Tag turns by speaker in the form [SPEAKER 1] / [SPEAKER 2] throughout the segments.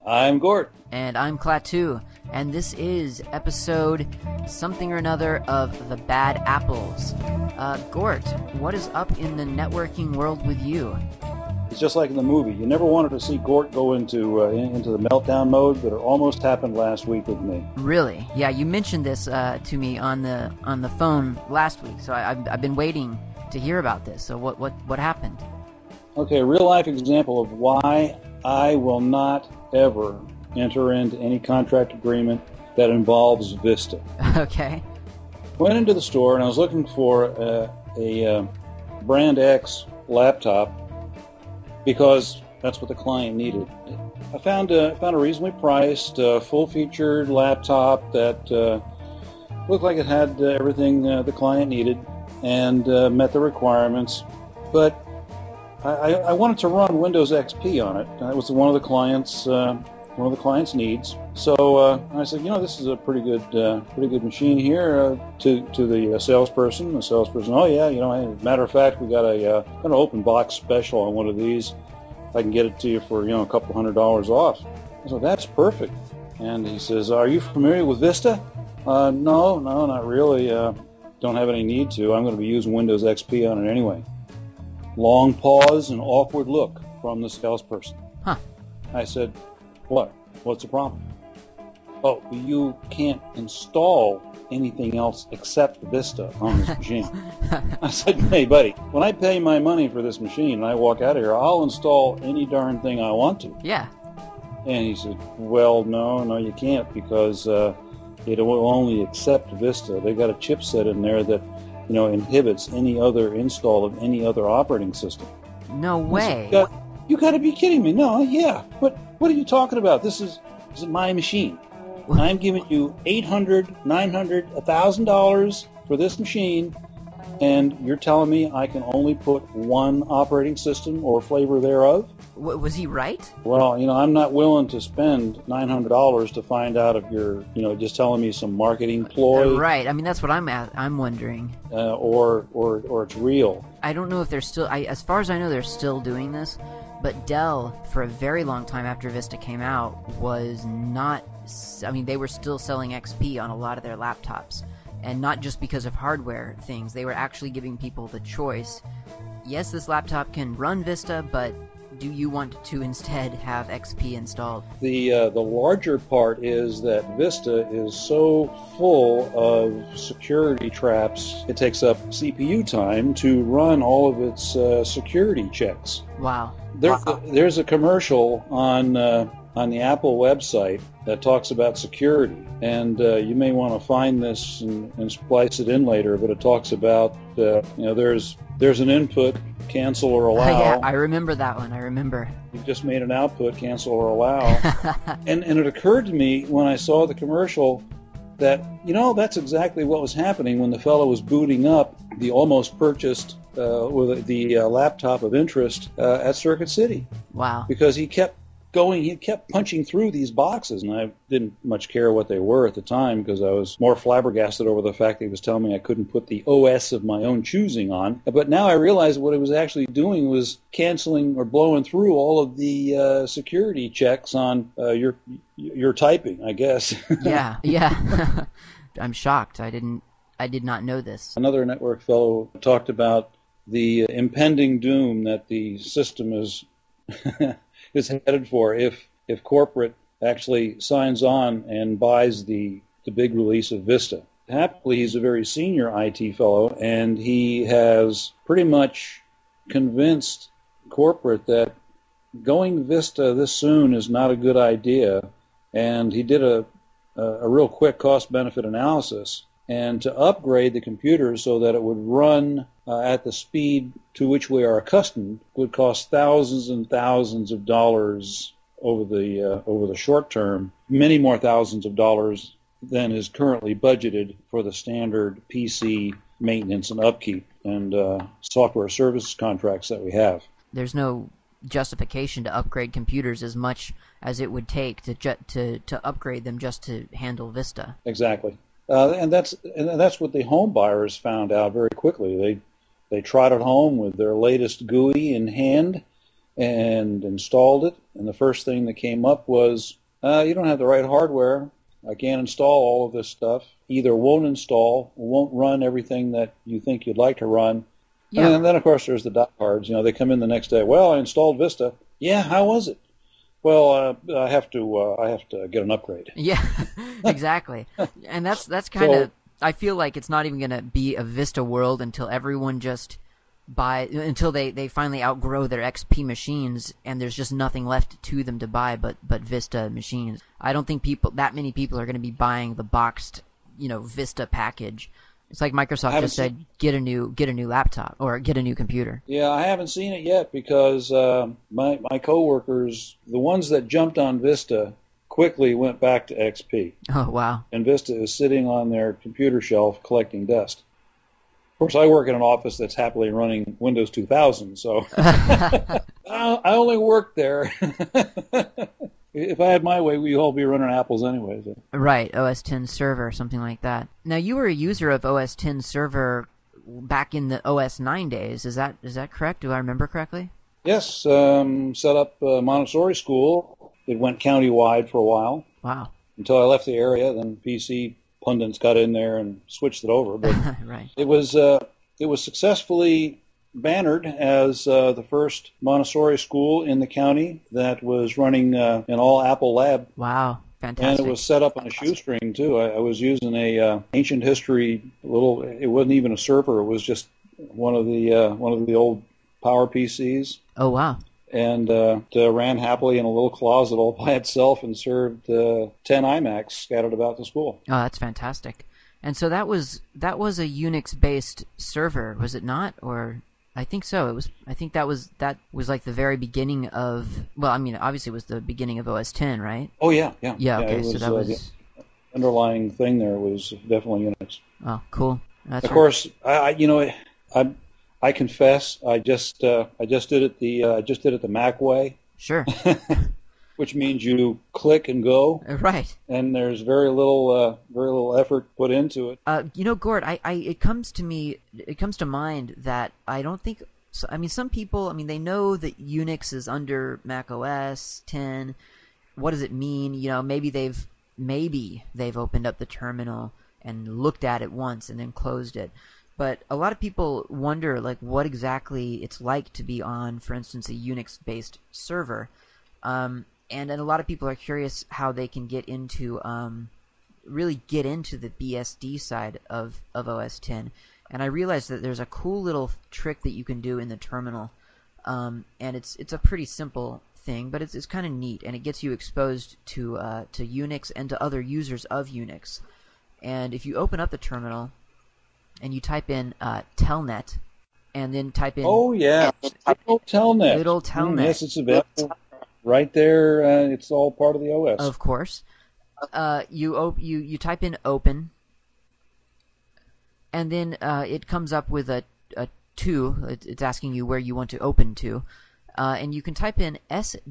[SPEAKER 1] I'm Gort.
[SPEAKER 2] And I'm Klaatu. And this is episode something or another of The Bad Apples. Gort, what is up in the networking world with you?
[SPEAKER 1] It's just like in the movie. You never wanted to see Gort go into the meltdown mode, but it almost happened last week with me.
[SPEAKER 2] Really? Yeah, you mentioned this to me on the phone last week, so I've been waiting to hear about this. So what happened?
[SPEAKER 1] Okay, a real life example of why I will not ever enter into any contract agreement that involves Vista.
[SPEAKER 2] Okay.
[SPEAKER 1] Went into the store and I was looking for a Brand X laptop because that's what the client needed. I found a reasonably priced, full-featured laptop that looked like it had everything the client needed and met the requirements, but I wanted to run Windows XP on it. That was one of the client's needs. So I said, this is a pretty good machine here. To the salesperson. The salesperson, oh yeah, as a matter of fact, we got an open box special on one of these. I can get it to you for a couple $100 off. I said, that's perfect. And he says, are you familiar with Vista? No, not really. Don't have any need to. I'm going to be using Windows XP on it anyway. Long pause and awkward look from the salesperson.
[SPEAKER 2] Huh.
[SPEAKER 1] I said, what? What's the problem? Oh, you can't install anything else except Vista on this machine. I said, hey, buddy, when I pay my money for this machine and I walk out of here, I'll install any darn thing I want to.
[SPEAKER 2] Yeah.
[SPEAKER 1] And he said, well, no, you can't because it will only accept Vista. They've got a chipset in there that inhibits any other install of any other operating system.
[SPEAKER 2] No way.
[SPEAKER 1] Said, you got to be kidding me. No, yeah. What are you talking about? This is my machine. I'm giving you $800, $900, $1,000 for this machine, and you're telling me I can only put one operating system or flavor thereof?
[SPEAKER 2] Was he right?
[SPEAKER 1] Well, I'm not willing to spend $900 to find out if you're, just telling me some marketing ploy.
[SPEAKER 2] Right. I mean, that's what I'm wondering.
[SPEAKER 1] Or it's real.
[SPEAKER 2] I don't know if they're still. As far as I know, they're still doing this. But Dell, for a very long time after Vista came out, was not. I mean, they were still selling XP on a lot of their laptops, and not just because of hardware things. They were actually giving people the choice. Yes, this laptop can run Vista, but do you want to instead have XP installed?
[SPEAKER 1] The larger part is that Vista is so full of security traps, it takes up CPU time to run all of its security checks.
[SPEAKER 2] Wow.
[SPEAKER 1] There's a commercial on the Apple website that talks about security, and you may want to find this and splice it in later, but it talks about there's an input, cancel or allow.
[SPEAKER 2] Yeah, I remember that one. I remember.
[SPEAKER 1] You've just made an output, cancel or allow. and it occurred to me when I saw the commercial that, that's exactly what was happening when the fellow was booting up the almost purchased with the laptop of interest at Circuit City.
[SPEAKER 2] Wow.
[SPEAKER 1] Because he kept punching through these boxes, and I didn't much care what they were at the time because I was more flabbergasted over the fact that he was telling me I couldn't put the OS of my own choosing on. But now I realize what he was actually doing was canceling or blowing through all of the security checks on your typing, I guess.
[SPEAKER 2] Yeah. I'm shocked. I did not know this.
[SPEAKER 1] Another network fellow talked about the impending doom that the system is headed for if corporate actually signs on and buys the big release of Vista. Happily, he's a very senior IT fellow, and he has pretty much convinced corporate that going Vista this soon is not a good idea, and he did a real quick cost-benefit analysis. And to upgrade the computer so that it would run at the speed to which we are accustomed would cost thousands and thousands of dollars over the short term, many more thousands of dollars than is currently budgeted for the standard PC maintenance and upkeep and software services contracts that we have.
[SPEAKER 2] There's no justification to upgrade computers as much as it would take to upgrade them just to handle Vista.
[SPEAKER 1] Exactly. And that's what the home buyers found out very quickly. They trotted home with their latest GUI in hand, and installed it. And the first thing that came up was, you don't have the right hardware. I can't install all of this stuff. Either won't install, or won't run everything that you think you'd like to run.
[SPEAKER 2] Yeah.
[SPEAKER 1] And then, of course, there's the diehards. They come in the next day. Well, I installed Vista. Yeah, how was it? Well, I have to get an upgrade.
[SPEAKER 2] Yeah, exactly. And that's kind of, I feel like it's not even going to be a Vista world until everyone just until they finally outgrow their XP machines and there's just nothing left to them to buy but Vista machines. I don't think that many people are going to be buying the boxed, Vista package. It's like Microsoft just said, get a new laptop or get a new computer.
[SPEAKER 1] Yeah, I haven't seen it yet because my coworkers, the ones that jumped on Vista, quickly went back to XP.
[SPEAKER 2] Oh, wow.
[SPEAKER 1] And Vista is sitting on their computer shelf collecting dust. Of course, I work in an office that's happily running Windows 2000, so I only work there. If I had my way, we'd all be running Apples anyway. So.
[SPEAKER 2] Right, OS X Server, something like that. Now, you were a user of OS X Server back in the OS 9 days. Is that correct? Do I remember correctly?
[SPEAKER 1] Yes, set up Montessori school. It went countywide for a while.
[SPEAKER 2] Wow.
[SPEAKER 1] Until I left the area, then PC pundits got in there and switched it over. But
[SPEAKER 2] right.
[SPEAKER 1] It was successfully bannered as the first Montessori school in the county that was running an all Apple lab.
[SPEAKER 2] Wow, fantastic!
[SPEAKER 1] And it was set up on a shoestring too. I was using a ancient history little. It wasn't even a server. It was just one of the old Power PCs.
[SPEAKER 2] Oh wow!
[SPEAKER 1] And it ran happily in a little closet all by itself and served 10 iMacs scattered about the school.
[SPEAKER 2] Oh, that's fantastic. And so that was a Unix-based server, was it not? Or I think so. I think that was like the very beginning of. Well, I mean, obviously, it was the beginning of OS X, right?
[SPEAKER 1] Oh yeah.
[SPEAKER 2] Yeah. Okay, so that was
[SPEAKER 1] the underlying thing. There was definitely Unix.
[SPEAKER 2] Oh, cool. That's
[SPEAKER 1] of course, I confess, I just did it the Mac way.
[SPEAKER 2] Sure.
[SPEAKER 1] Which means you click and go.
[SPEAKER 2] Right.
[SPEAKER 1] And there's very little effort put into it.
[SPEAKER 2] Gord, it comes to mind that I don't think. I mean, some people. I mean, they know that Unix is under Mac OS 10. What does it mean? Maybe they've opened up the terminal and looked at it once and then closed it. But a lot of people wonder, like, what exactly it's like to be on, for instance, a Unix-based server. And a lot of people are curious how they can really get into the BSD side of OS X. And I realized that there's a cool little trick that you can do in the terminal, and it's a pretty simple thing, but it's kind of neat, and it gets you exposed to Unix and to other users of Unix. And if you open up the terminal and you type in telnet, and then type in
[SPEAKER 1] little telnet. Yes, it's available right there. It's all part of the OS.
[SPEAKER 2] Of course. You type in open, and then it comes up with a to. It's asking you where you want to open to, and you can type in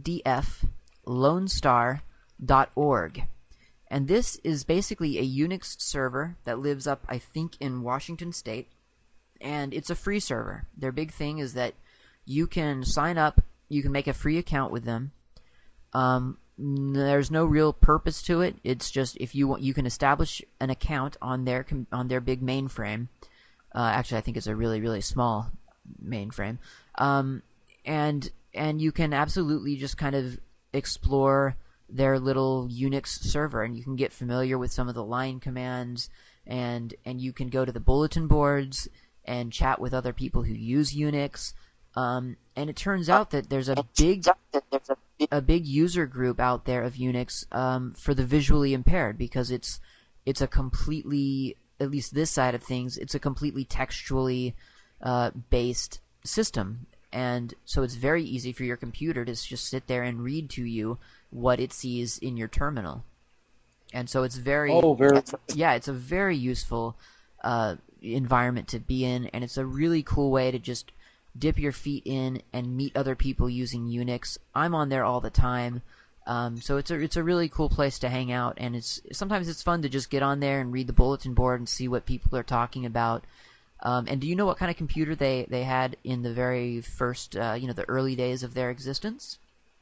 [SPEAKER 2] sdflonestar.org. And this is basically a Unix server that lives up, I think, in Washington State, and it's a free server. Their big thing is that you can sign up, you can make a free account with them. There's no real purpose to it. It's just if you want, you can establish an account on their big mainframe. Actually, I think it's a really, really small mainframe. And you can absolutely just kind of explore their little Unix server, and you can get familiar with some of the line commands, and you can go to the bulletin boards and chat with other people who use Unix. And it turns out that there's a big user group out there of Unix for the visually impaired, because it's a completely, at least this side of things, it's a completely textually based system. And so it's very easy for your computer to just sit there and read to you what it sees in your terminal. And so it's it's a very useful environment to be in, and it's a really cool way to just dip your feet in and meet other people using Unix. I'm on there all the time, so it's a really cool place to hang out, and sometimes it's fun to just get on there and read the bulletin board and see what people are talking about. And do you know what kind of computer they had in the very first, the early days of their existence?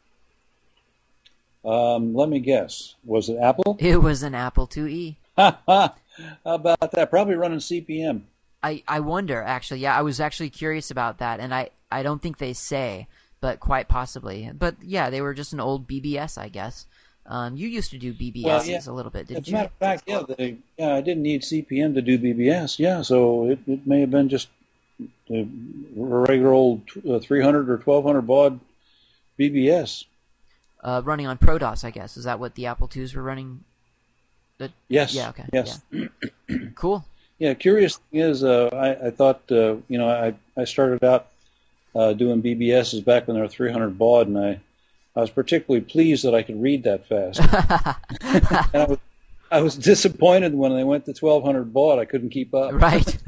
[SPEAKER 1] Let me guess. Was it Apple?
[SPEAKER 2] It was an Apple IIe.
[SPEAKER 1] How about that? Probably running CP/M.
[SPEAKER 2] I wonder, actually. Yeah, I was actually curious about that, and I don't think they say, but quite possibly. But yeah, they were just an old BBS, I guess. You used to do
[SPEAKER 1] Well, yeah.
[SPEAKER 2] BBSs a little bit, didn't
[SPEAKER 1] As a
[SPEAKER 2] you?
[SPEAKER 1] matter of fact, I didn't need CP/M to do BBS. Yeah, so it may have been just a regular old 300 or 1200 baud BBS.
[SPEAKER 2] Running on ProDOS, I guess. Is that what the Apple IIs were running?
[SPEAKER 1] Yes,
[SPEAKER 2] Yeah, okay.
[SPEAKER 1] yes.
[SPEAKER 2] Yeah. Cool.
[SPEAKER 1] Yeah, curious thing is, I thought, I started out doing BBSs back when they were 300 baud, and I was particularly pleased that I could read that fast. And I was disappointed when they went to 1200 baud. I couldn't keep up.
[SPEAKER 2] Right.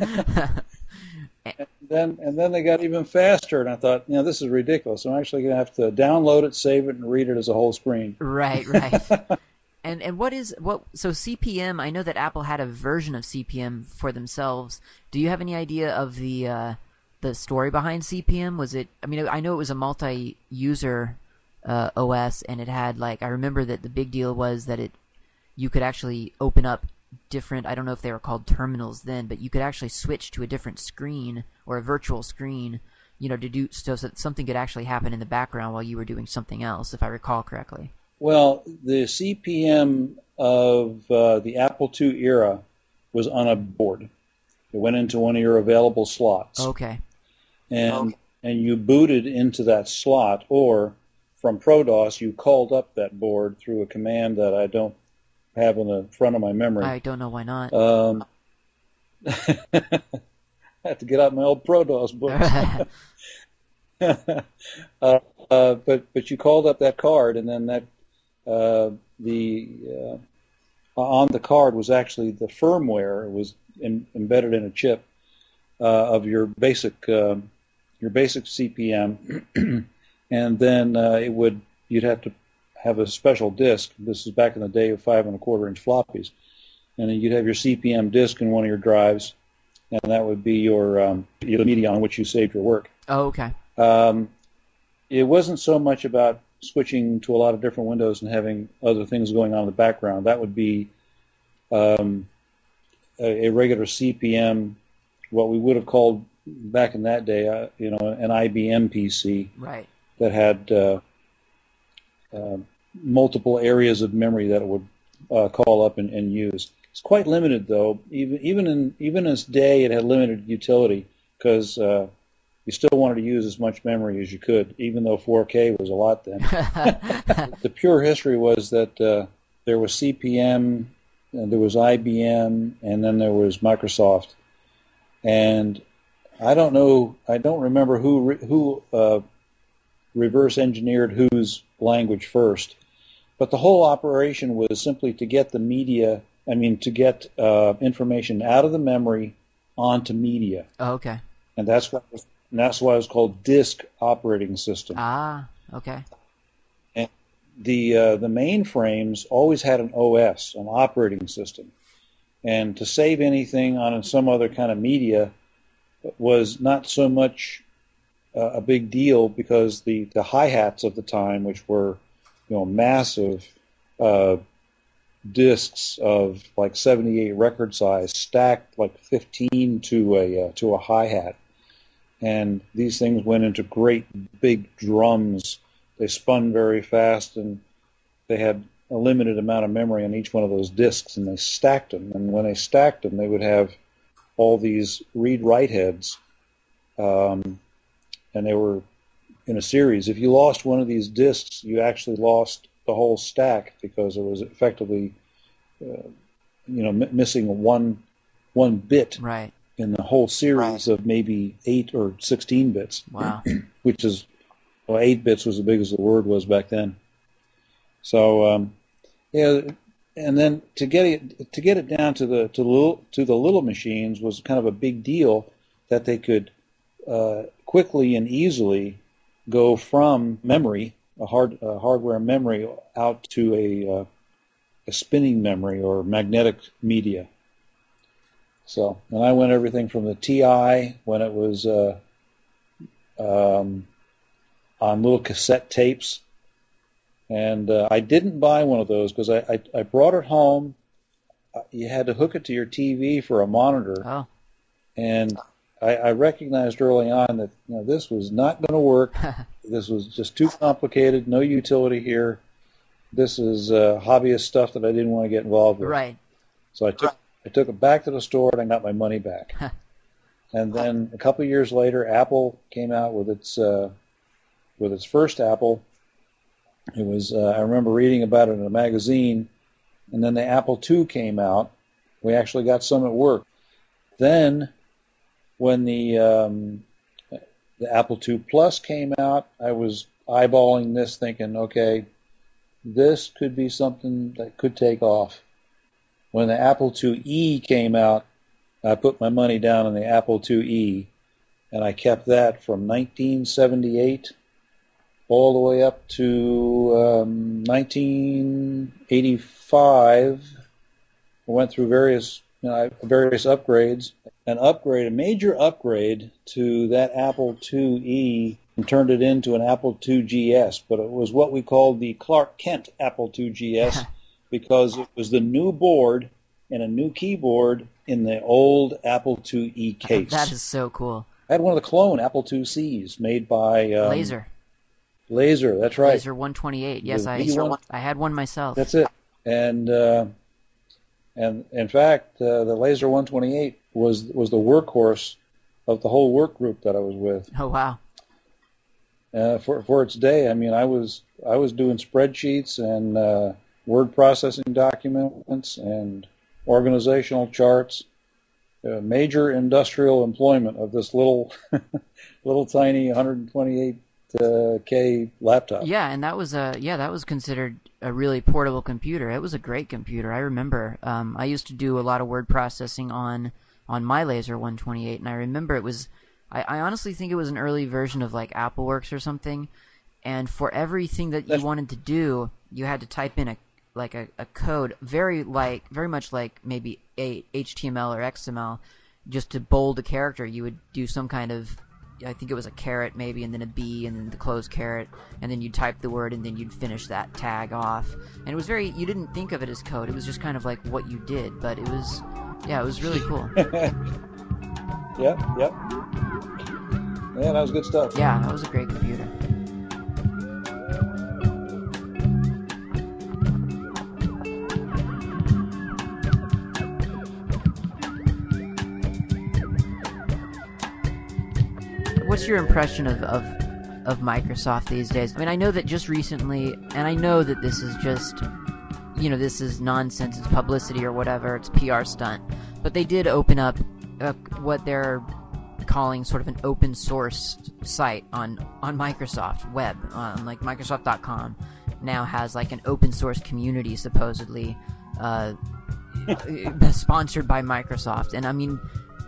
[SPEAKER 1] And then they got even faster, and I thought, this is ridiculous. I'm actually going to have to download it, save it, and read it as a whole screen.
[SPEAKER 2] Right. And so CP/M, I know that Apple had a version of CP/M for themselves. Do you have any idea of the story behind CP/M? I know it was a multi-user OS, and it had, I remember that the big deal was that you could actually open up different, I don't know if they were called terminals then, but you could actually switch to a different screen or a virtual screen, to do so that something could actually happen in the background while you were doing something else, if I recall correctly.
[SPEAKER 1] Well, the CP/M of the Apple II era was on a board. It went into one of your available slots.
[SPEAKER 2] Okay.
[SPEAKER 1] And you booted into that slot, or from ProDOS, you called up that board through a command that I don't have in the front of my memory.
[SPEAKER 2] I don't know why not.
[SPEAKER 1] I have to get out my old ProDOS books. But you called up that card, and then that on the card was actually the firmware. It was embedded in a chip of your basic CP/M, and then you'd have to have a special disk. This is back in the day of 5 1/4-inch floppies, and then you'd have your CP/M disk in one of your drives, and that would be your media on which you saved your work.
[SPEAKER 2] Oh, okay.
[SPEAKER 1] It wasn't so much about switching to a lot of different windows and having other things going on in the background. That would be a regular CP/M, what we would have called back in that day, an IBM PC.
[SPEAKER 2] Right. That
[SPEAKER 1] had multiple areas of memory that it would call up and use. It's quite limited, though. Even in its day, it had limited utility because you still wanted to use as much memory as you could, even though 4K was a lot then. The pure history was that there was CP/M, there was IBM, and then there was Microsoft. And I don't remember who reverse engineered whose language first, but the whole operation was simply to get to get information out of the memory onto media.
[SPEAKER 2] Oh, okay.
[SPEAKER 1] And that's why it was called Disk Operating System.
[SPEAKER 2] Ah, okay.
[SPEAKER 1] And the mainframes always had an OS, an operating system, and to save anything on some other kind of media was not so much a big deal because the hi-hats of the time, which were massive discs of like 78 record size, stacked like 15 to a hi-hat. And these things went into great big drums. They spun very fast, and they had a limited amount of memory on each one of those discs, and they stacked them. And when they stacked them, they would have all these read-write heads, and they were in a series. If you lost one of these discs, you actually lost the whole stack because it was effectively, missing one bit.
[SPEAKER 2] Right.
[SPEAKER 1] In the whole series of maybe 8 or 16 bits.
[SPEAKER 2] Wow.
[SPEAKER 1] Which is, 8 bits was as big as the word was back then. So, and then to get it down to the little machines was kind of a big deal that they could quickly and easily go from memory, a hardware memory, out to a spinning memory or magnetic media. So, and I went everything from the TI when it was on little cassette tapes, and I didn't buy one of those because I brought it home. You had to hook it to your TV for a monitor,
[SPEAKER 2] Oh.
[SPEAKER 1] and I recognized early on that this was not going to work. This was just too complicated, no utility here. This is hobbyist stuff that I didn't want to get involved with.
[SPEAKER 2] Right.
[SPEAKER 1] So I took it back to the store and I got my money back. And then a couple of years later, Apple came out with its first Apple. It was I remember reading about it in a magazine, and then the Apple II came out. We actually got some at work. Then, when the Apple II Plus came out, I was eyeballing this, thinking, okay, this could be something that could take off. When the Apple IIe came out, I put my money down on the Apple IIe, and I kept that from 1978 all the way up to 1985. I went through various upgrades. A major upgrade to that Apple IIe and turned it into an Apple II GS, but it was what we called the Clark Kent Apple II GS because it was the new board and a new keyboard in the old Apple IIe case.
[SPEAKER 2] That is so cool.
[SPEAKER 1] I had one of the clone Apple IICs made by
[SPEAKER 2] Laser,
[SPEAKER 1] that's right.
[SPEAKER 2] Laser 128. Yes, I had one myself.
[SPEAKER 1] That's it. And in fact, the Laser 128 was the workhorse of the whole work group that I was with.
[SPEAKER 2] Oh wow!
[SPEAKER 1] For its day, I mean, I was doing spreadsheets and word processing documents and organizational charts. Major industrial employment of this little tiny 128K laptop.
[SPEAKER 2] Yeah, and that was considered a really portable computer. It was a great computer. I remember I used to do a lot of word processing on my Laser 128, and I remember it was I honestly think it was an early version of like AppleWorks or something. And for everything that you wanted to do, you had to type in a code very much like maybe a HTML or XML. Just to bold a character, you would do some kind of, I think it was a caret maybe, and then a B, and then the closed caret, and then you'd type the word, and then you'd finish that tag off. And it was you didn't think of it as code. It was just kind of like what you did, but it was really cool.
[SPEAKER 1] Yep. Yeah, that was good stuff.
[SPEAKER 2] Yeah, that was a great computer. What's your impression of Microsoft these days? I mean, I know that just recently, and I know that this is just, this is nonsense, it's publicity or whatever, it's a PR stunt, but they did open up what they're calling sort of an open source site on Microsoft Web, like Microsoft.com now has like an open source community supposedly sponsored by Microsoft, and I mean,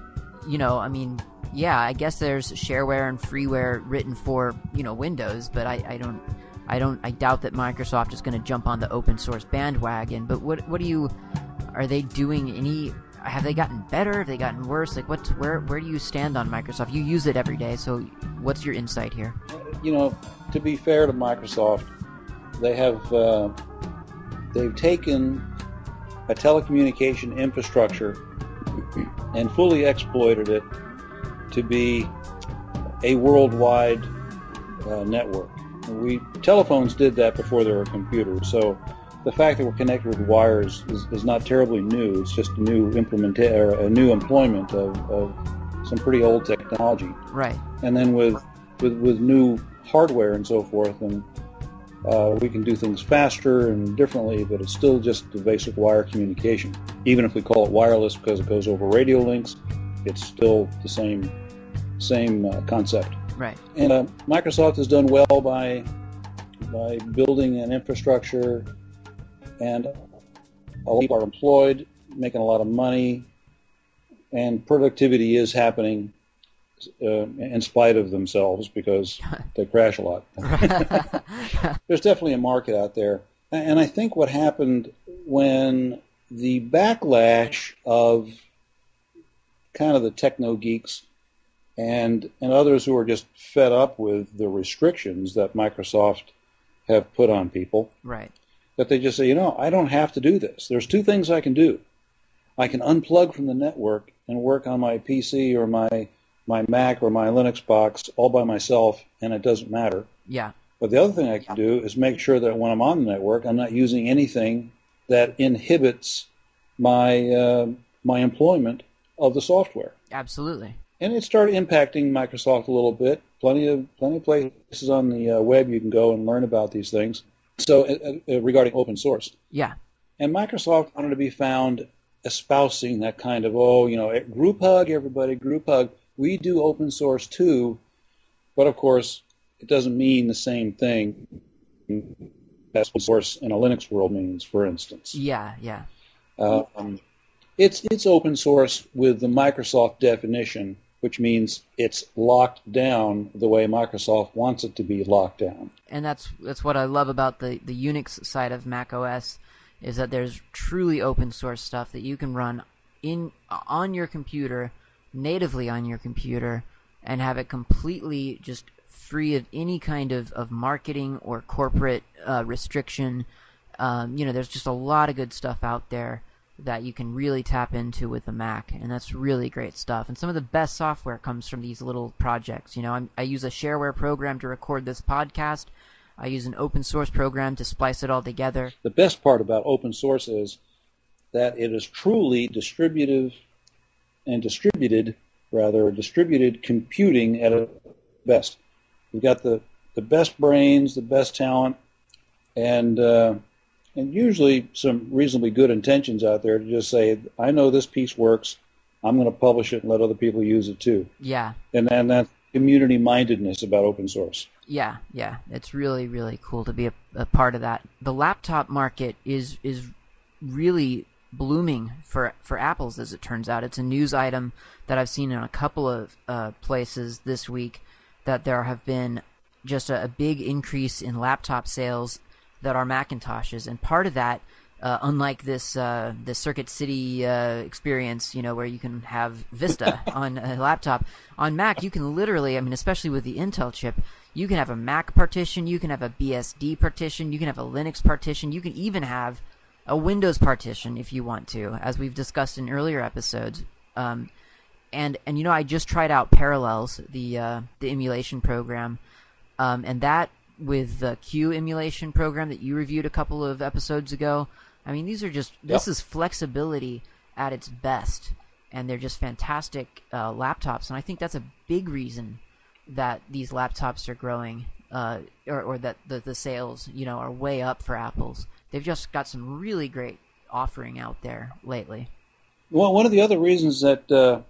[SPEAKER 2] yeah, I guess there's shareware and freeware written for, Windows, but I doubt that Microsoft is going to jump on the open source bandwagon. But are they doing have they gotten better? Have they gotten worse? Like where do you stand on Microsoft? You use it every day, so what's your insight here?
[SPEAKER 1] To be fair to Microsoft, they've taken a telecommunication infrastructure and fully exploited it to be a worldwide network. Telephones did that before there were computers, so the fact that we're connected with wires is not terribly new. It's just a new employment of some pretty old technology.
[SPEAKER 2] Right.
[SPEAKER 1] And then with new hardware and so forth, and we can do things faster and differently, but it's still just the basic wire communication. Even if we call it wireless because it goes over radio links, it's still the same concept.
[SPEAKER 2] Right.
[SPEAKER 1] And Microsoft has done well by building an infrastructure, and a lot of people are employed, making a lot of money, and productivity is happening in spite of themselves because they crash a lot. There's definitely a market out there. And I think what happened when the backlash of kind of the techno geeks and others who are just fed up with the restrictions that Microsoft have put on people.
[SPEAKER 2] Right.
[SPEAKER 1] That they just say, you know, I don't have to do this. There's two things I can do. I can unplug from the network and work on my PC or my Mac or my Linux box all by myself, and it doesn't matter.
[SPEAKER 2] Yeah.
[SPEAKER 1] But the other thing I can do is make sure that when I'm on the network, I'm not using anything that inhibits my my employment of the software.
[SPEAKER 2] Absolutely.
[SPEAKER 1] And it started impacting Microsoft a little bit. Plenty of places on the web you can go and learn about these things. So regarding open source.
[SPEAKER 2] Yeah.
[SPEAKER 1] And Microsoft wanted to be found espousing that kind of, oh, you know, group hug, everybody, group hug. We do open source too, but of course, it doesn't mean the same thing as open source in a Linux world means, for instance.
[SPEAKER 2] Yeah, yeah.
[SPEAKER 1] It's open source with the Microsoft definition, which means it's locked down the way Microsoft wants it to be locked down.
[SPEAKER 2] And that's what I love about the Unix side of Mac OS, is that there's truly open source stuff that you can run on your computer, natively on your computer, and have it completely just free of any kind of marketing or corporate restriction. There's just a lot of good stuff out there that you can really tap into with the Mac, and that's really great stuff. And some of the best software comes from these little projects. You know, I use a shareware program to record this podcast. I use an open source program to splice it all together.
[SPEAKER 1] The best part about open source is that it is truly distributed computing at its best. You've got the best brains, the best talent, and usually some reasonably good intentions out there to just say, I know this piece works, I'm going to publish it and let other people use it too.
[SPEAKER 2] Yeah.
[SPEAKER 1] And then that's community mindedness about open source.
[SPEAKER 2] Yeah. It's really, really cool to be a part of that. The laptop market is really blooming for Apple's, as it turns out. It's a news item that I've seen in a couple of places this week, that there have been just a big increase in laptop sales that are Macintoshes, and part of that, unlike this Circuit City experience, where you can have Vista on a laptop, on Mac you can literally, especially with the Intel chip, you can have a Mac partition, you can have a BSD partition, you can have a Linux partition, you can even have a Windows partition if you want to, as we've discussed in earlier episodes. And I just tried out Parallels, the emulation program, and that with the Q emulation program that you reviewed a couple of episodes ago. This is flexibility at its best, and they're just fantastic laptops. And I think that's a big reason that these laptops are growing, or that the sales, are way up for Apple's. They've just got some really great offering out there lately.
[SPEAKER 1] Well, one of the other reasons that the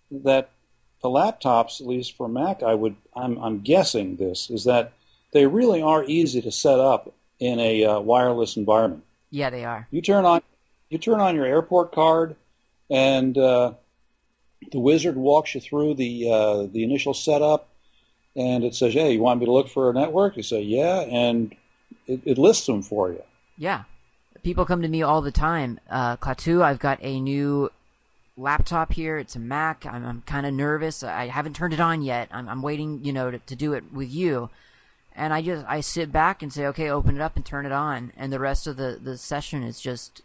[SPEAKER 1] laptops, at least for Mac, I'm guessing this, is that they really are easy to set up in a wireless environment.
[SPEAKER 2] Yeah, they are.
[SPEAKER 1] You turn on your airport card, and the wizard walks you through the initial setup, and it says, "Hey, you want me to look for a network?" You say, "Yeah," and it lists them for you.
[SPEAKER 2] Yeah, people come to me all the time. Klaatu, I've got a new laptop here. It's a Mac. I'm kind of nervous. I haven't turned it on yet. I'm waiting, to do it with you. And I sit back and say, okay, open it up and turn it on. And the rest of the session is just,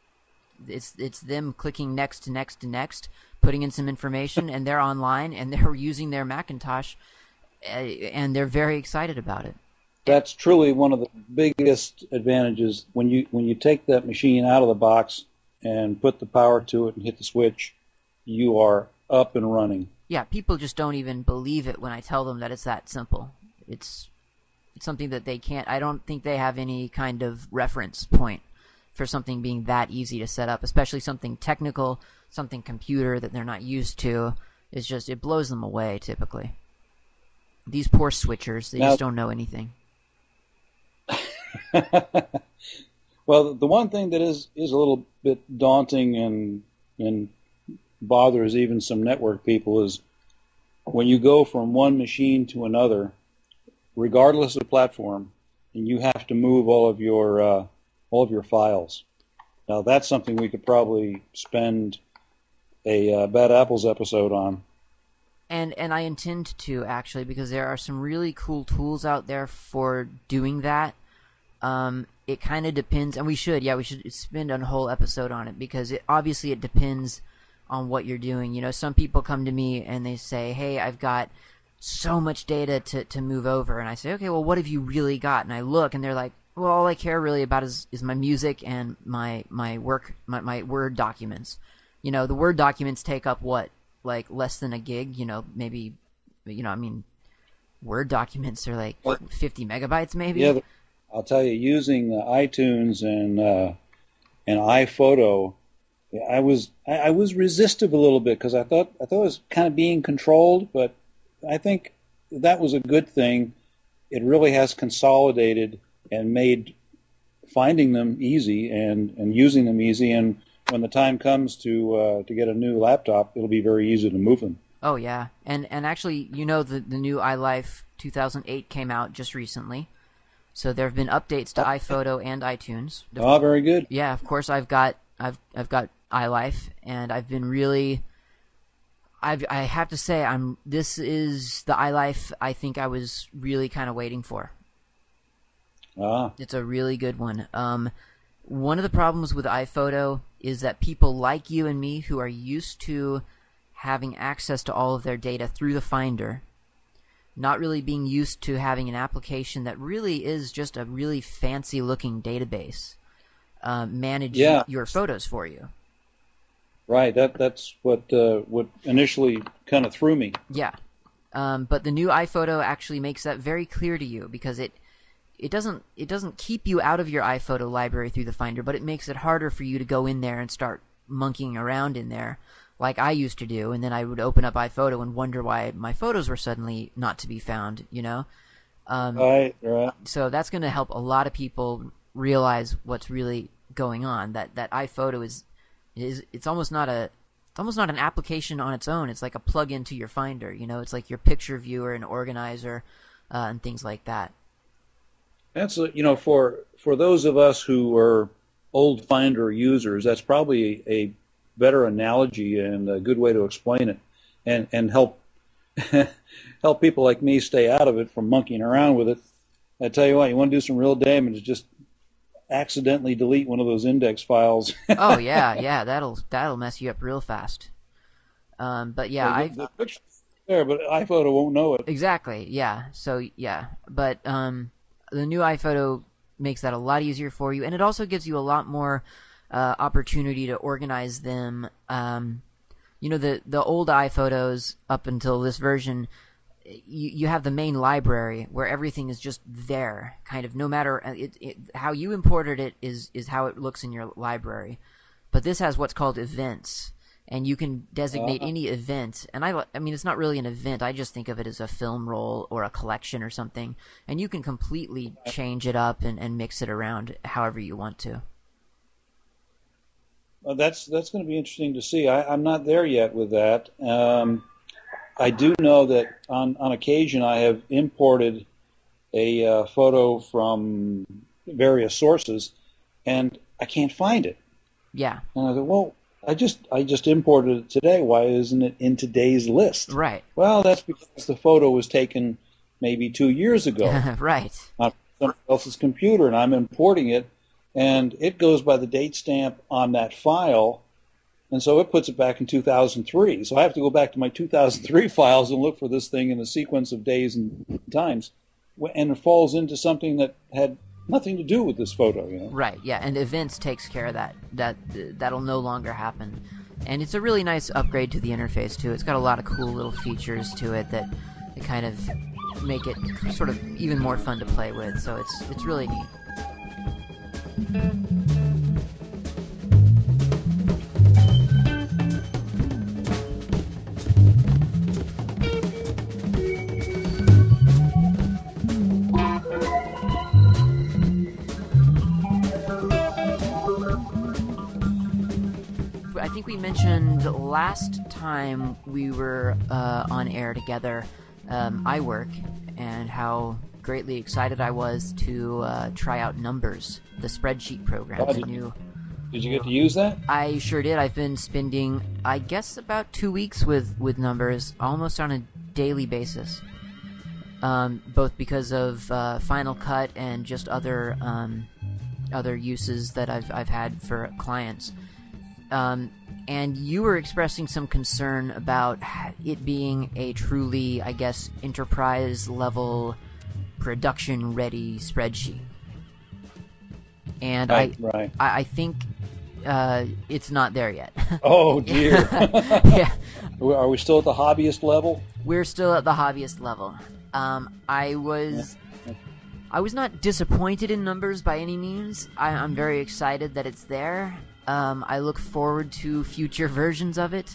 [SPEAKER 2] it's them clicking next to next to next, putting in some information, and they're online, and they're using their Macintosh, and they're very excited about it.
[SPEAKER 1] That's truly one of the biggest advantages when you take that machine out of the box and put the power to it and hit the switch, you are up and running.
[SPEAKER 2] Yeah, people just don't even believe it when I tell them that it's that simple. It's something that they can't. I don't think they have any kind of reference point for something being that easy to set up, especially something technical, something computer that they're not used to. It blows them away typically. These poor switchers, they just don't know anything.
[SPEAKER 1] Well, the one thing that is a little bit daunting and bothers even some network people is when you go from one machine to another, regardless of platform, and you have to move all of your files. Now, that's something we could probably spend a Bad Apples episode on.
[SPEAKER 2] And I intend to, actually, because there are some really cool tools out there for doing that. It kind of depends, and we should spend a whole episode on it, because obviously it depends on what you're doing. You know, some people come to me and they say, hey, I've got so much data to move over, and I say, okay, well, what have you really got? And I look, and they're like, well, all I care really about is my music and my work, my Word documents. You know, the Word documents take up what, like less than a gig, you know, maybe, you know, I mean, Word documents are like 50 megabytes maybe.
[SPEAKER 1] Yeah, I'll tell you, using iTunes and iPhoto, I was resistive a little bit, because I thought it was kind of being controlled, but I think that was a good thing. It really has consolidated and made finding them easy and using them easy. And when the time comes to get a new laptop, it'll be very easy to move them.
[SPEAKER 2] Oh yeah, and actually, you know, the new iLife 2008 came out just recently, so there have been updates to iPhoto and iTunes.
[SPEAKER 1] Oh, very good.
[SPEAKER 2] Yeah, of course I've got iLife, and I've been really. I have to say, this is the iLife I think I was really kind of waiting for. It's a really good one. One of the problems with iPhoto is that people like you and me, who are used to having access to all of their data through the Finder, not really being used to having an application that really is just a really fancy looking database, manage your photos for you.
[SPEAKER 1] Right. That's what initially kind of threw me.
[SPEAKER 2] Yeah. But the new iPhoto actually makes that very clear to you, because it doesn't keep you out of your iPhoto library through the Finder, but it makes it harder for you to go in there and start monkeying around in there like I used to do, and then I would open up iPhoto and wonder why my photos were suddenly not to be found, you know?
[SPEAKER 1] Right.
[SPEAKER 2] So that's going to help a lot of people realize what's really going on, that iPhoto is it's almost not an application on its own. It's like a plug-in to your Finder, you know? It's like your picture viewer and organizer, and things like that.
[SPEAKER 1] That's for those of us who are old Finder users, that's probably a better analogy and a good way to explain it, and help help people like me stay out of it from monkeying around with it. I tell you what, you want to do some real damage, just accidentally delete one of those index files.
[SPEAKER 2] Oh yeah, that'll mess you up real fast. But yeah,
[SPEAKER 1] the picture's there, but iPhoto won't know it.
[SPEAKER 2] Exactly, yeah. So yeah, but the new iPhoto makes that a lot easier for you, and it also gives you a lot more opportunity to organize them. You know, the old iPhotos up until this version, you have the main library where everything is just there, kind of, no matter how you imported it is how it looks in your library. But this has what's called events, and you can designate any event. And I mean, it's not really an event. I just think of it as a film roll or a collection or something. And you can completely change it up and mix it around however you want to.
[SPEAKER 1] That's going to be interesting to see. I'm not there yet with that. I do know that on occasion I have imported a photo from various sources, and I can't find it.
[SPEAKER 2] Yeah.
[SPEAKER 1] And I thought, well, I just imported it today. Why isn't it in today's list?
[SPEAKER 2] Right.
[SPEAKER 1] Well, that's because the photo was taken maybe 2 years ago.
[SPEAKER 2] Right.
[SPEAKER 1] On somebody else's computer, and I'm importing it, and it goes by the date stamp on that file, and so it puts it back in 2003. So I have to go back to my 2003 files and look for this thing in a sequence of days and times, and it falls into something that had nothing to do with this photo, you know.
[SPEAKER 2] Right, yeah, and Events takes care of that. That'll no longer happen. And it's a really nice upgrade to the interface, too. It's got a lot of cool little features to it that kind of make it sort of even more fun to play with, so it's really neat. I think we mentioned last time we were on air together, iWork, and how greatly excited I was to try out Numbers, the spreadsheet program, the new
[SPEAKER 1] Did you get to use that?
[SPEAKER 2] I sure did. I've been spending, I guess, about 2 weeks with numbers, almost on a daily basis. Both because of Final Cut and just other uses that I've had for clients. And you were expressing some concern about it being a truly, I guess, enterprise level, production ready spreadsheet. And
[SPEAKER 1] Right.
[SPEAKER 2] I think it's not there yet.
[SPEAKER 1] Oh dear.
[SPEAKER 2] Yeah.
[SPEAKER 1] Are we still at the hobbyist level?
[SPEAKER 2] We're still at the hobbyist level. I was not disappointed in numbers by any means. I'm very excited that it's there. I look forward to future versions of it.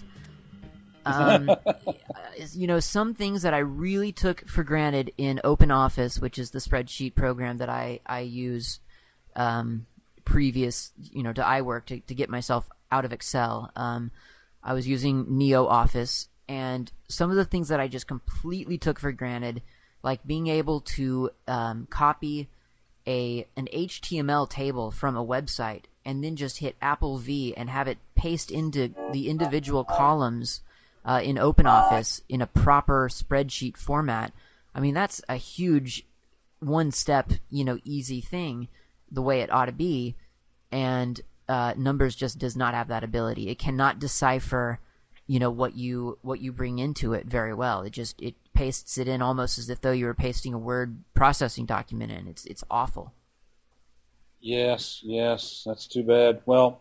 [SPEAKER 2] Some things that I really took for granted in OpenOffice, which is the spreadsheet program that I use previous, to iWork to get myself out of Excel. I was using NeoOffice, and some of the things that I just completely took for granted, like being able to copy an HTML table from a website and then just hit Apple V and have it paste into the individual columns in OpenOffice in a proper spreadsheet format. I mean, that's a huge one-step, easy thing, the way it ought to be. And Numbers just does not have that ability. It cannot decipher, what you bring into it very well. It pastes it in almost as if though you were pasting a word processing document in. It's awful.
[SPEAKER 1] Yes, that's too bad. Well,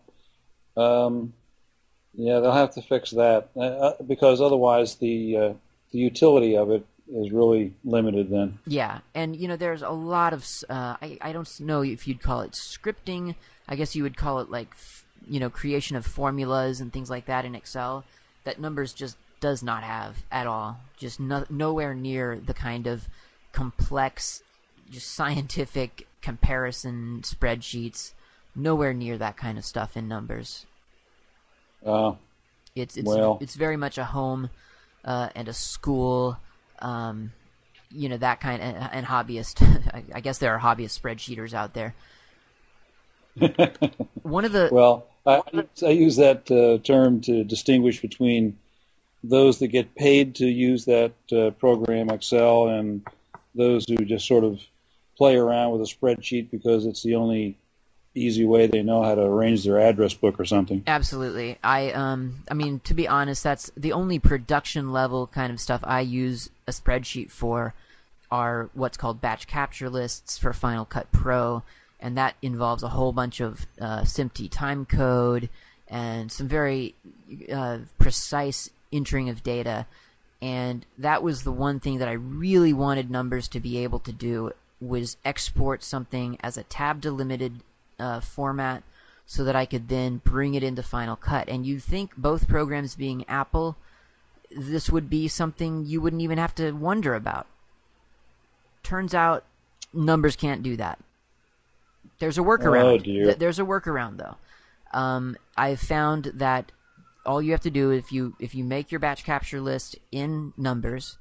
[SPEAKER 1] yeah, they'll have to fix that because otherwise the utility of it is really limited then.
[SPEAKER 2] Yeah, and there's a lot of I don't know if you'd call it scripting. I guess you would call it like creation of formulas and things like that in Excel that Numbers just does not have at all. Just nowhere near the kind of complex, just scientific comparison spreadsheets. Nowhere near that kind of stuff in Numbers. It's very much a home and a school, that kind of, and hobbyist. I guess there are hobbyist spreadsheeters out there. One of the
[SPEAKER 1] well, I use that term to distinguish between those that get paid to use that program, Excel, and those who just sort of play around with a spreadsheet because it's the only easy way they know how to arrange their address book or something.
[SPEAKER 2] Absolutely. I mean, to be honest, that's the only production level kind of stuff I use a spreadsheet for are what's called batch capture lists for Final Cut Pro, and that involves a whole bunch of SMPTE time code and some very precise entering of data. And that was the one thing that I really wanted Numbers to be able to do, was export something as a tab delimited format so that I could then bring it into Final Cut. And you'd think, both programs being Apple, this would be something you wouldn't even have to wonder about. Turns out Numbers can't do that. There's a workaround.
[SPEAKER 1] Oh dear.
[SPEAKER 2] There's a workaround though. I've found that all you have to do, if you make your batch capture list in Numbers,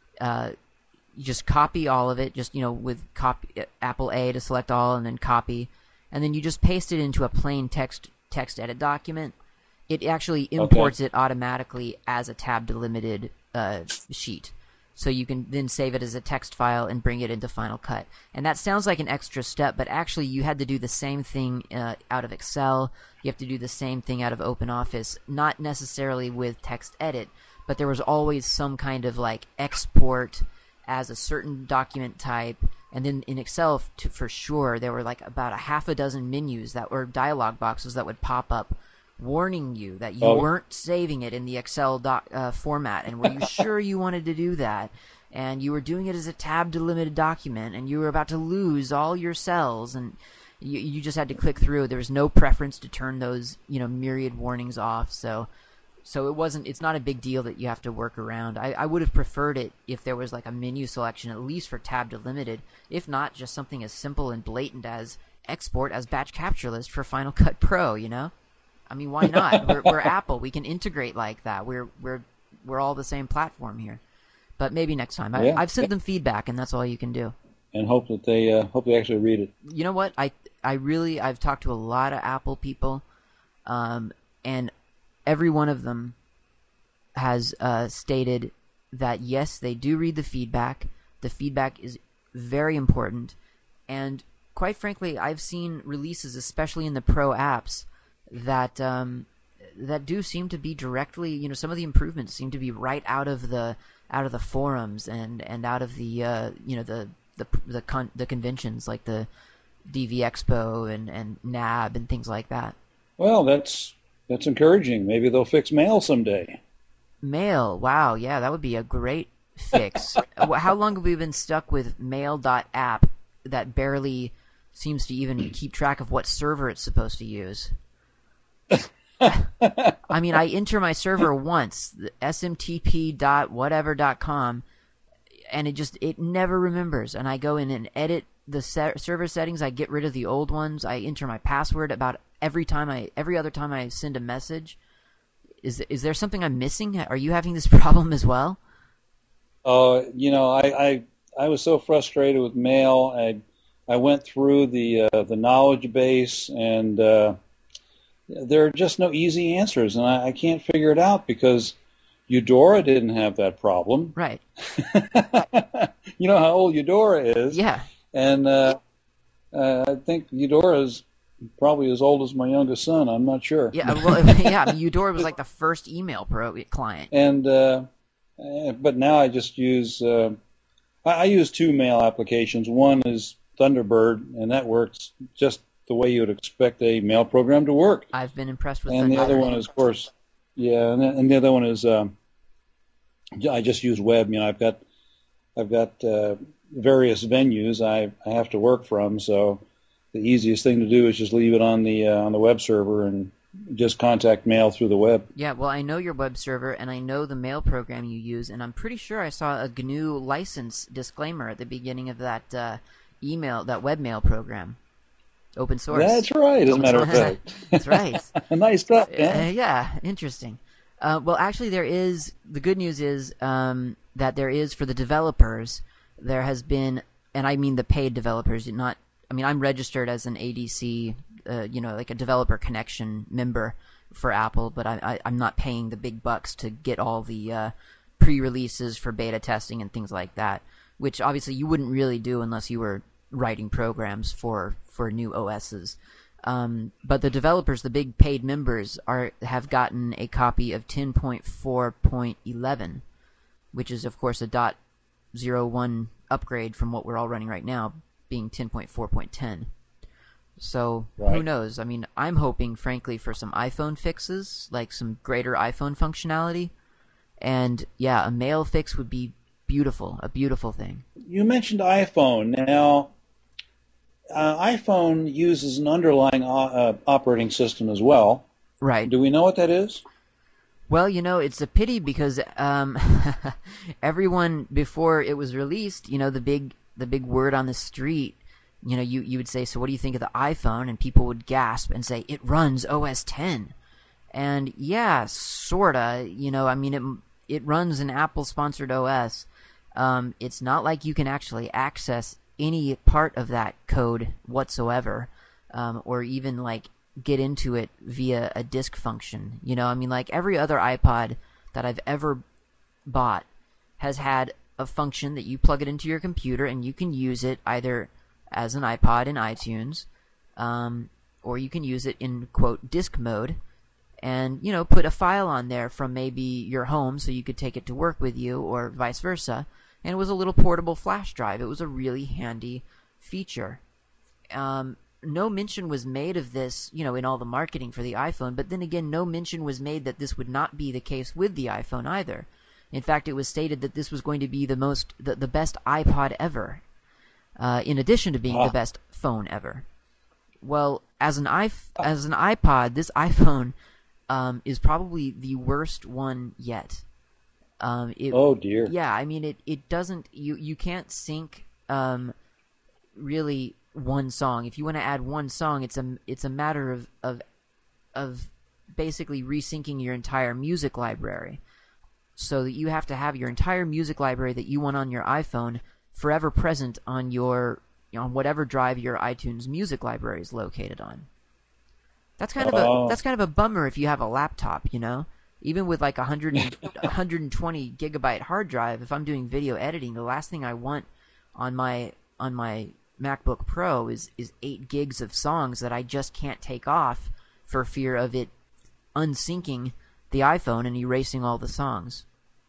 [SPEAKER 2] you just copy all of it, just with copy Apple A to select all, and then copy, and then you just paste it into a plain text edit document. It actually imports it automatically as a tab delimited sheet. So you can then save it as a text file and bring it into Final Cut. And that sounds like an extra step, but actually you had to do the same thing out of Excel. You have to do the same thing out of OpenOffice, not necessarily with text edit, but there was always some kind of like export as a certain document type. And then in Excel, for sure, there were like about a half a dozen menus that were dialog boxes that would pop up warning you that you weren't saving it in the Excel format, and were you sure you wanted to do that, and you were doing it as a tab delimited document, and you were about to lose all your cells, and you just had to click through. There was no preference to turn those myriad warnings off, so it's not a big deal that you have to work around. I would have preferred it if there was like a menu selection, at least for tab delimited, if not just something as simple and blatant as export as batch capture list for Final Cut Pro, I mean, why not? We're Apple. We can integrate like that. We're all the same platform here. But maybe next time. I've sent them feedback, and that's all you can do.
[SPEAKER 1] And hope that they actually read it.
[SPEAKER 2] You know what? I've talked to a lot of Apple people, And every one of them has stated that yes, they do read the feedback. The feedback is very important, and quite frankly, I've seen releases, especially in the pro apps, that that do seem to be directly, some of the improvements seem to be right out of the forums and out of the the conventions like the DV Expo and NAB and things like that.
[SPEAKER 1] Well, that's encouraging. Maybe they'll fix mail someday.
[SPEAKER 2] Mail, wow, yeah, that would be a great fix. How long have we been stuck with mail.app that barely seems to even keep track of what server it's supposed to use? I mean, I enter my server once, smtp.whatever.com, and it never remembers. And I go in and edit the server settings. I get rid of the old ones. I enter my password about every other time I send a message. Is there something I'm missing? Are you having this problem as well?
[SPEAKER 1] I was so frustrated with mail. I went through the knowledge base, and there are just no easy answers, and I can't figure it out because Eudora didn't have that problem.
[SPEAKER 2] Right.
[SPEAKER 1] You know how old Eudora is.
[SPEAKER 2] Yeah.
[SPEAKER 1] And I think Eudora is probably as old as my youngest son. I'm not sure.
[SPEAKER 2] Yeah, well, yeah. I mean, Eudora was like the first email client.
[SPEAKER 1] And but now I just use I use two mail applications. One is Thunderbird, and that works just the way you would expect a mail program to work.
[SPEAKER 2] I've been impressed with.
[SPEAKER 1] And the other one is, of course, yeah, and the other one is I just use web. I've got various venues I have to work from, so the easiest thing to do is just leave it on the web server and just contact mail through the web.
[SPEAKER 2] Yeah, well, I know your web server, and I know the mail program you use, and I'm pretty sure I saw a GNU license disclaimer at the beginning of that that webmail program. Open source.
[SPEAKER 1] That's right, as a matter of fact.
[SPEAKER 2] That's right.
[SPEAKER 1] Nice stuff, man.
[SPEAKER 2] Yeah, interesting. Well, actually, the good news is that there is, for the developers, there has been, and I mean the paid developers, I'm registered as an ADC, like a developer connection member for Apple, but I'm not paying the big bucks to get all the pre-releases for beta testing and things like that, which obviously you wouldn't really do unless you were writing programs for new OSs. But the developers, the big paid members, have gotten a copy of 10.4.11, which is, of course, a .01 upgrade from what we're all running right now, being 10.4.10. So
[SPEAKER 1] right.
[SPEAKER 2] Who knows? I mean, I'm hoping, frankly, for some iPhone fixes, like some greater iPhone functionality. And yeah, a mail fix would be beautiful, a beautiful thing.
[SPEAKER 1] You mentioned iPhone. Now, iPhone uses an underlying operating system as well.
[SPEAKER 2] Right.
[SPEAKER 1] Do we know what that is?
[SPEAKER 2] Well, it's a pity because everyone, before it was released, the big word on the street, you would say, so what do you think of the iPhone? And people would gasp and say, it runs OS X. And yeah, sorta, it runs an Apple-sponsored OS. It's not like you can actually access any part of that code whatsoever, or even like get into it via a disk function. Like every other iPod that I've ever bought has had a function that you plug it into your computer and you can use it either as an iPod in iTunes, or you can use it in, quote, disk mode, and, put a file on there from maybe your home so you could take it to work with you, or vice versa. And it was a little portable flash drive. It was a really handy feature. No mention was made of this, in all the marketing for the iPhone, but then again, no mention was made that this would not be the case with the iPhone either. In fact, it was stated that this was going to be the best iPod ever, in addition to being the best phone ever. Well, as an iPod, this iPhone is probably the worst one yet.
[SPEAKER 1] Oh dear.
[SPEAKER 2] Yeah, it doesn't. You can't sync really one song. If you want to add one song, it's a matter of basically resyncing your entire music library, so that you have to have your entire music library that you want on your iPhone forever present on on whatever drive your iTunes music library is located on. That's kind of a bummer if you have a laptop, you know? Even with like 120 gigabyte hard drive, if I'm doing video editing, the last thing I want on my MacBook Pro is 8 gigs of songs that I just can't take off for fear of it unsyncing the iPhone and erasing all the songs.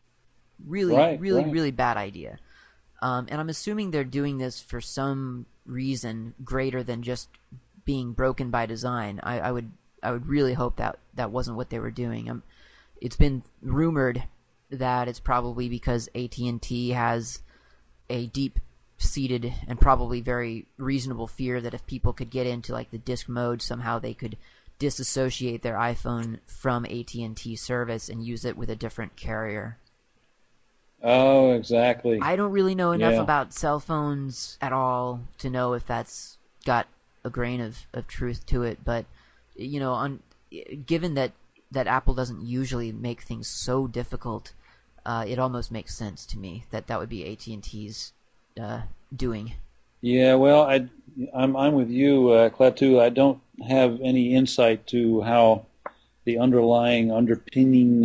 [SPEAKER 2] Really bad idea. And I'm assuming they're doing this for some reason greater than just being broken by design. I would really hope that wasn't what they were doing. It's been rumored that it's probably because AT&T has a deep-seated and probably very reasonable fear that if people could get into like the disk mode, somehow they could disassociate their iPhone from AT&T service and use it with a different carrier.
[SPEAKER 1] Oh, exactly.
[SPEAKER 2] I don't really know enough
[SPEAKER 1] Yeah.
[SPEAKER 2] about cell phones at all to know if that's got a grain of truth to it, but you know, given that Apple doesn't usually make things so difficult, it almost makes sense to me that would be AT&T's doing.
[SPEAKER 1] Yeah, well, I'm with you, Klaatu. I don't have any insight to how the underpinning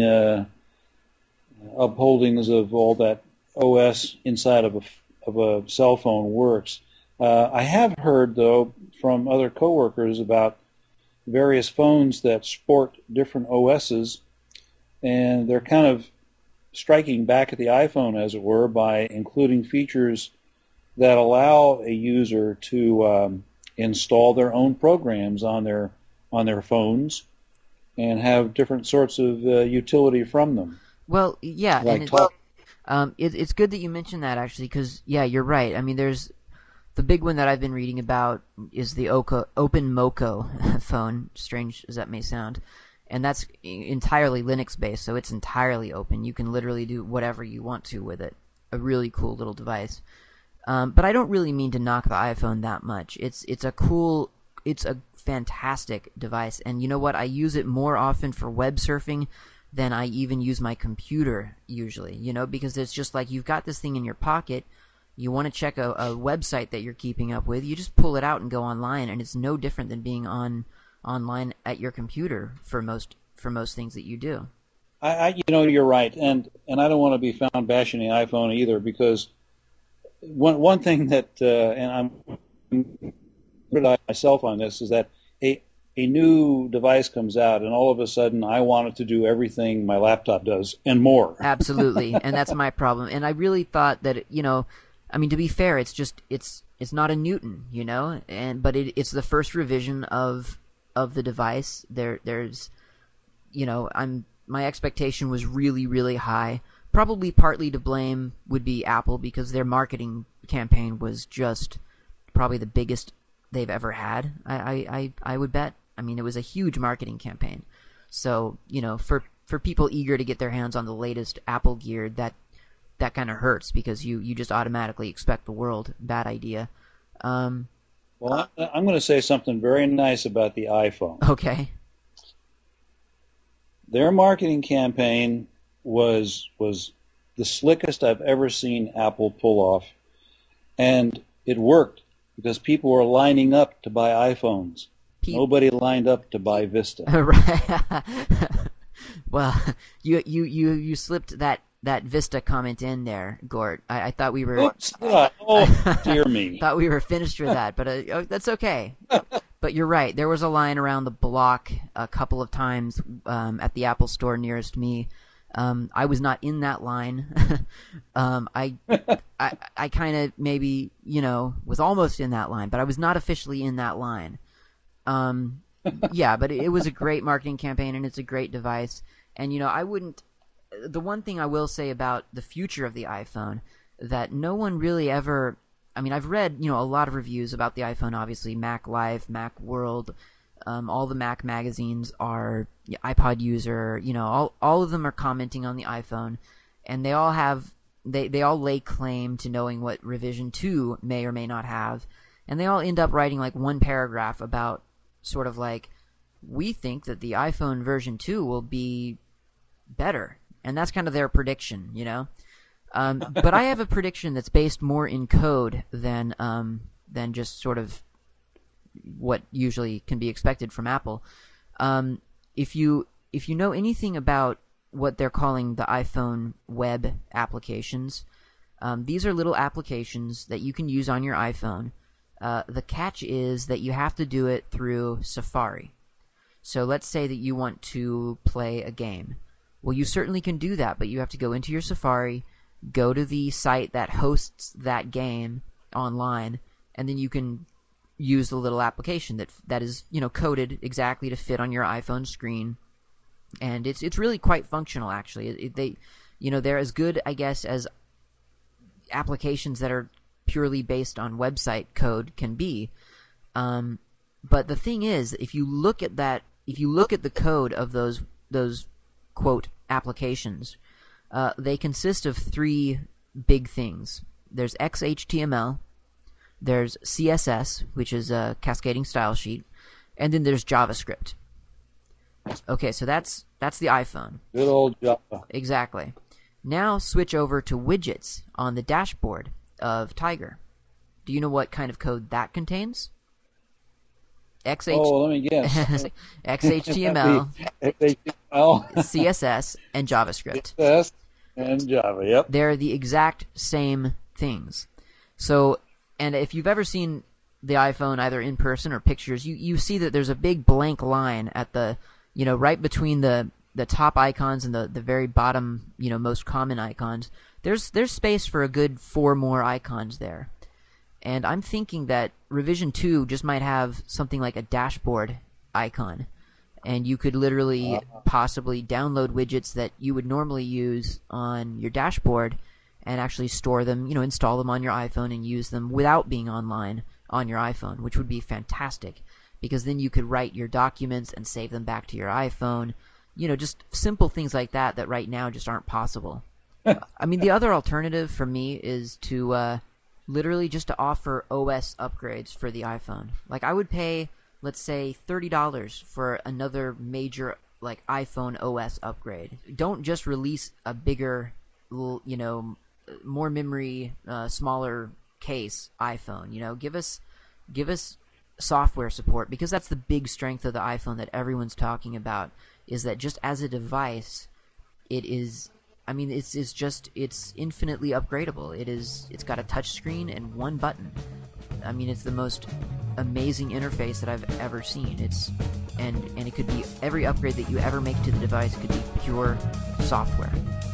[SPEAKER 1] upholdings of all that OS inside of a cell phone works. I have heard, though, from other coworkers about various phones that sport different OSs, and they're kind of striking back at the iPhone, as it were, by including features that allow a user to install their own programs on their phones and have different sorts of utility from them.
[SPEAKER 2] Well, yeah,
[SPEAKER 1] Like
[SPEAKER 2] it's good that you mentioned that actually, because yeah, you're right. I mean, there's the big one that I've been reading about is the OpenMoko phone, strange as that may sound. And that's entirely Linux-based, so it's entirely open. You can literally do whatever you want to with it. A really cool little device. But I don't really mean to knock the iPhone that much. It's a fantastic device. And you know what? I use it more often for web surfing than I even use my computer usually, you know, because it's just like you've got this thing in your pocket. You want to check a website that you're keeping up with, you just pull it out and go online, and it's no different than being online at your computer for most things that you do.
[SPEAKER 1] you're right, and I don't want to be found bashing the iPhone either, because one thing that, and I'm myself on this, is that a new device comes out, and all of a sudden I want it to do everything my laptop does and more.
[SPEAKER 2] Absolutely, and that's my problem. And I really thought that, you know, I mean, to be fair, it's not a Newton, you know, but it's the first revision of the device. There's, you know, my expectation was really high. Probably partly to blame would be Apple, because their marketing campaign was just probably the biggest they've ever had. I would bet. I mean, it was a huge marketing campaign. So, you know, for people eager to get their hands on the latest Apple gear, that kind of hurts, because you just automatically expect the world. Bad idea.
[SPEAKER 1] Well, I'm going to say something very nice about the iPhone.
[SPEAKER 2] Okay.
[SPEAKER 1] Their marketing campaign was the slickest I've ever seen Apple pull off, and it worked because people were lining up to buy iPhones. Nobody lined up to buy Vista.
[SPEAKER 2] Right. Well, you slipped that Vista comment in there, Gort. I thought we were.
[SPEAKER 1] Oops! Oh, dear me.
[SPEAKER 2] Thought we were finished with that, but that's okay. But you're right. There was a line around the block a couple of times at the Apple store nearest me. I was not in that line. I kind of maybe, you know, was almost in that line, but I was not officially in that line. Yeah, but it was a great marketing campaign, and it's a great device. And, you know, the one thing I will say about the future of the iPhone, that no one really ever, I mean, I've read, you know, a lot of reviews about the iPhone, obviously, Mac Life, Mac World, all the Mac magazines are iPod User, you know, all of them are commenting on the iPhone, and they all lay claim to knowing what revision 2 may or may not have, and they all end up writing like one paragraph about sort of like, we think that the iPhone version 2 will be better, and that's kind of their prediction, you know. But I have a prediction that's based more in code than just sort of what usually can be expected from Apple. If you know anything about what they're calling the iPhone web applications, these are little applications that you can use on your iPhone. The catch is that you have to do it through Safari. So let's say that you want to play a game. Well, you certainly can do that, but you have to go into your Safari, go to the site that hosts that game online, and then you can use the little application that is, coded exactly to fit on your iPhone screen. And it's really quite functional, actually. They're as good, I guess, as applications that are purely based on website code can be. But the thing is, if you look at the code of those quote applications, they consist of three big things. There's XHTML, there's CSS, which is a cascading style sheet, and then there's JavaScript. Okay, so that's the iPhone.
[SPEAKER 1] Good old Java.
[SPEAKER 2] Exactly. Now switch over to widgets on the dashboard of Tiger. Do you know what kind of code that contains?
[SPEAKER 1] Let me guess.
[SPEAKER 2] XHTML,
[SPEAKER 1] XHTML,
[SPEAKER 2] CSS, and JavaScript.
[SPEAKER 1] CSS, and Java, yep.
[SPEAKER 2] They're the exact same things. So, and if you've ever seen the iPhone either in person or pictures, you see that there's a big blank line at the, right between the top icons and the very bottom, most common icons. There's space for a good 4 more icons there. And I'm thinking that Revision 2 just might have something like a dashboard icon. And you could literally possibly download widgets that you would normally use on your dashboard and actually store them, install them on your iPhone and use them without being online on your iPhone, which would be fantastic. Because then you could write your documents and save them back to your iPhone. Just simple things like that right now just aren't possible. I mean, the other alternative for me is to literally just to offer OS upgrades for the iPhone. Like, I would pay, let's say, $30 for another major, iPhone OS upgrade. Don't just release a bigger, more memory, smaller case iPhone. Give us software support, because that's the big strength of the iPhone that everyone's talking about, is that just as a device, it is, it's infinitely upgradable. It's got a touch screen and one button. It's the most amazing interface that I've ever seen. And it could be every upgrade that you ever make to the device could be pure software.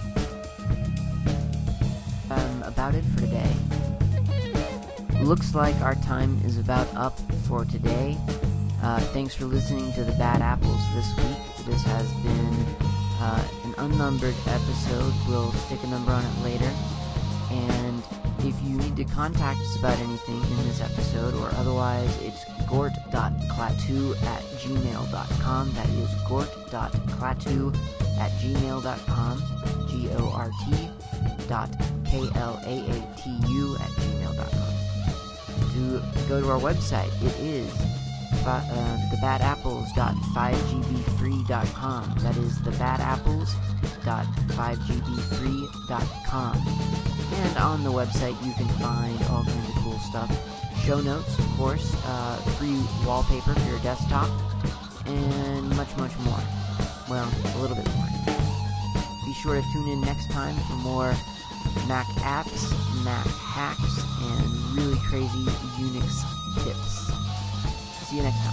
[SPEAKER 2] About it for today. Looks like our time is about up for today. Thanks for listening to the Bad Apples this week. This has been an unnumbered episode. We'll stick a number on it later. And if you need to contact us about anything in this episode or otherwise, it's gort.klaatu@gmail.com. That is gort.klaatu@gmail.com. gort.klaatu@gmail.com. To go to our website, it is thebadapples.5gbfree.com. That is thebadapples.5gbfree.com. And on the website, you can find all kinds of cool stuff. Show notes, of course, free wallpaper for your desktop, and much, much more. Well, a little bit more. Be sure to tune in next time for more Mac apps, Mac hacks, and really crazy Unix tips. See you next time.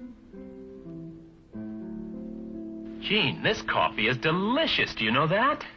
[SPEAKER 3] Gene, this coffee is delicious. Do you know that?